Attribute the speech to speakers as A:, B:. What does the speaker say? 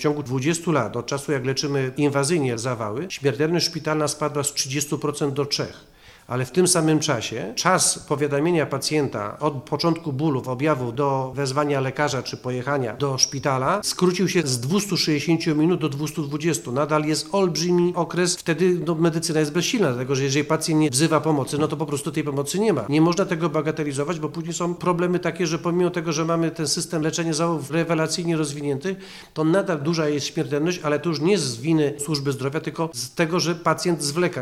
A: ciągu 20 lat, od czasu jak leczymy inwazyjnie zawały, śmiertelność szpitalna spadła z 30% do 3%. Ale w tym samym czasie czas powiadamiania pacjenta od początku bólów, objawów do wezwania lekarza czy pojechania do szpitala skrócił się z 260 minut do 220. Nadal jest olbrzymi okres, wtedy medycyna jest bezsilna, dlatego że jeżeli pacjent nie wzywa pomocy, no to po prostu tej pomocy nie ma. Nie można tego bagatelizować, bo później są problemy takie, że pomimo tego, że mamy ten system leczenia zawałów rewelacyjnie rozwinięty, to nadal duża jest śmiertelność, ale to już nie z winy służby zdrowia, tylko z tego, że pacjent zwleka.